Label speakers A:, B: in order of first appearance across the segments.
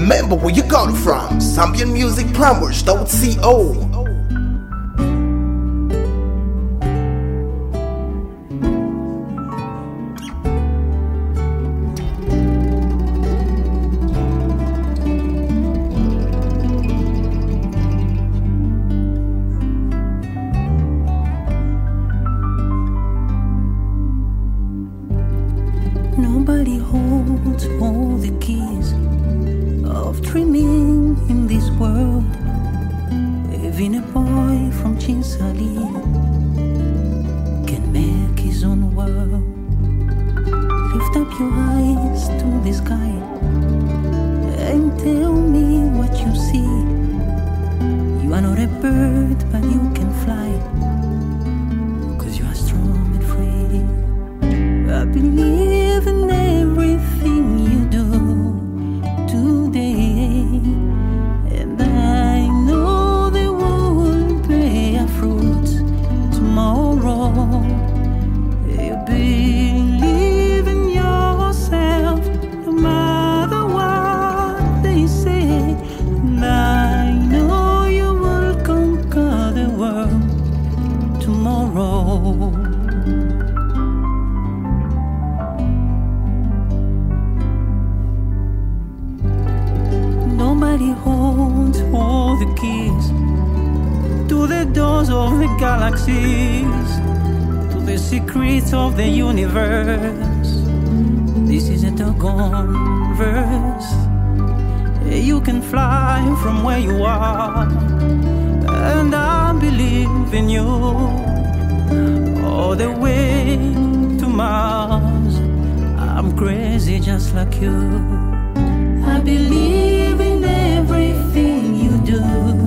A: Remember where you got it from. ZambianMusicPlumbers.co.
B: Nobody holds all the keys of dreaming in this world. Even a boy from Chinsali can make his own world. Lift up your eyes to the sky and tell me what you see. You are not a bird, but you can fly, 'cause you are strong and free. I believe in everything you do today, and I know they will bear fruit tomorrow. You believe in yourself no matter what they say, and I know you will conquer the world tomorrow. Nobody holds all the keys to the doors of the galaxies, to the secrets of the universe. This is a doggone verse. You can fly from where you are, and I believe in you. All the way to Mars, I'm crazy just like you. I believe in everything you do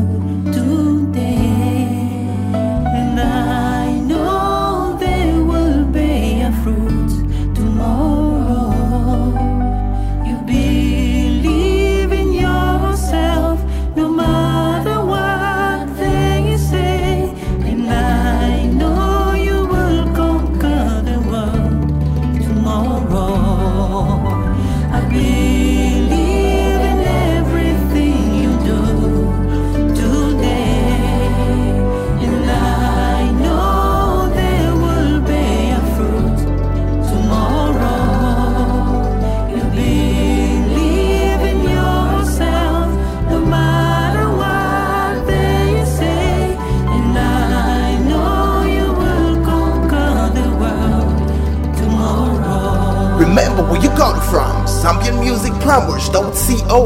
B: today, and I know they will bear fruit tomorrow. You believe in yourself no matter what they say, and I know you will conquer the world tomorrow. I believe in everything you do today, and I know they will bear fruit tomorrow. You believe in yourself no matter what they say, and I know you will conquer the world tomorrow.
A: Remember where you got it from. ZambianMusicPlumbers.co.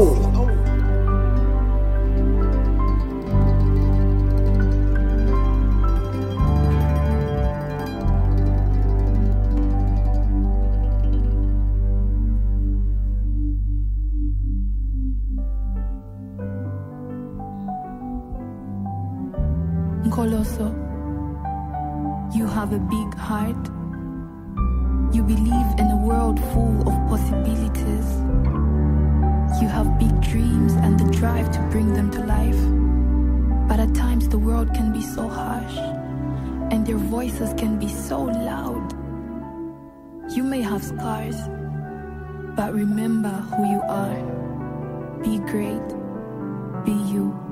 C: Colosso, you have a big heart. You believe in a world full of possibilities. You have big dreams and the drive to bring them to life. But at times the world can be so harsh, and their voices can be so loud. You may have scars, but remember who you are. Be great. Be you.